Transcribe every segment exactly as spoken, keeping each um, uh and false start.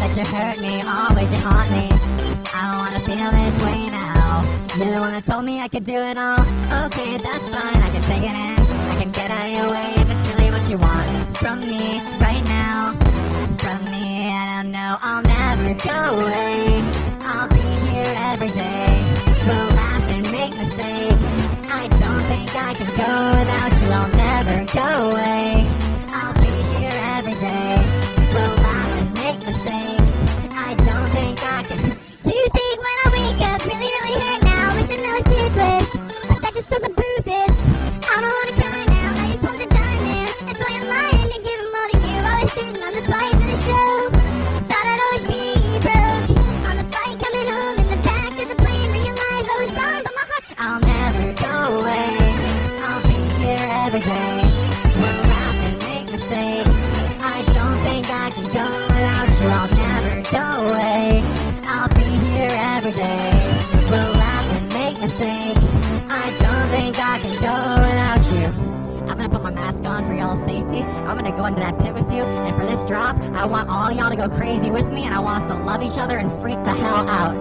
that you hurt me, always you haunt me. I don't wanna feel this way now. You're the one that told me I could do it all. Okay, that's fine, I can take it in. I can get out of your way if it's really what you want from me right now. From me, and I know I'll never go away. I'll be here every day. We'll laugh and make mistakes. I don't think I can go without you. I'll never go away. I'll be here every day. We'll laugh and make mistakes. I don't think I can. Do you think when I wake up really, really hurt now? Wish I know it's toothless, but that's just what the proof is. I don't wanna cry now, I just want the diamond. That's why I'm lying and giving more to you. Always sitting on the flight to the show. Thought I'd always be broke. On the flight coming home in the back of the plane, realize I was wrong, but my heart. I'll never go away. I'll be here every day. We'll laugh and make mistakes. I don't think I can go without you. I'll never go away. I'll be here every day. We'll laugh and make mistakes. I don't think I can go without you. I'm gonna put my mask on for y'all's safety. I'm gonna go into that pit with you, and for this drop, I want all y'all to go crazy with me, and I want us to love each other and freak the hell out.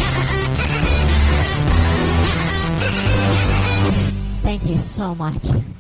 Thank you so much.